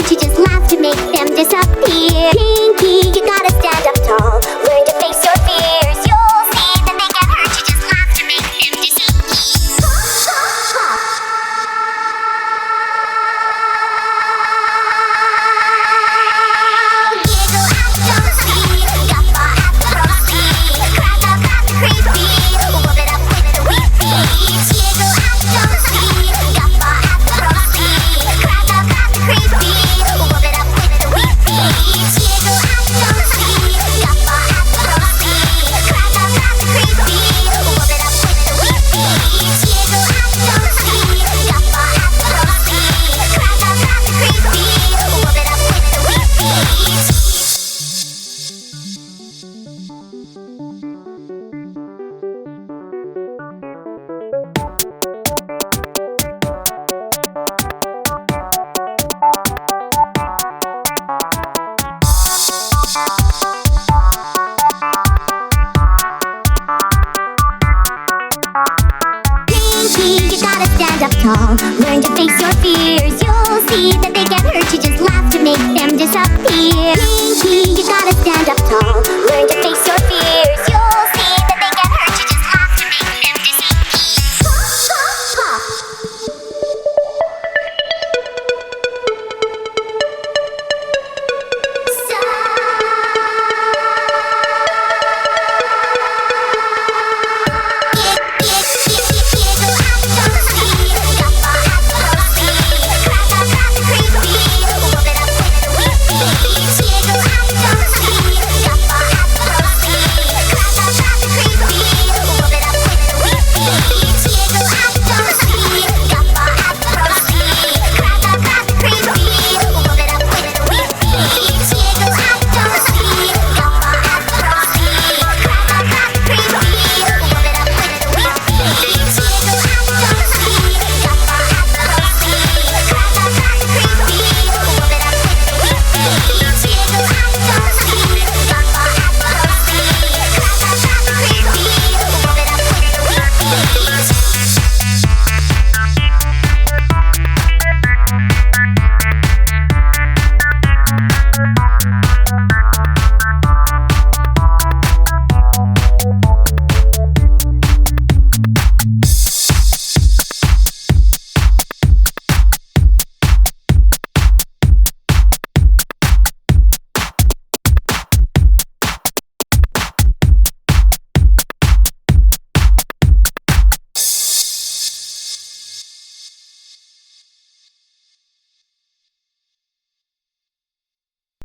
hurt you, just laugh to make them disappear. Pinky, you gotta stand up tall, learn to face your fears. You'll see that they can't hurt you, just laugh to make them disappear. Giggle at the Jonesy, guffaw at the Frosty, crack up at the creepy, whoop it up with the weak beats. Giggle at the Jonesy, guffaw at the Frosty, crack up at the creepy, whoop it up with the weak beats. Giggle at the Jonesy, guffaw at the Frosty, crack up at the creepy, whoop it up with the weak beats. Giggle at the Jonesy, guffaw at the Frosty, crack up at the creepy, whoop it up with the weak beats. Pinky, you gotta stand up tall, learn to face your fears. You'll see that they can't hurt you, just laugh to make them disappear. Pinky, you gotta stand up tall,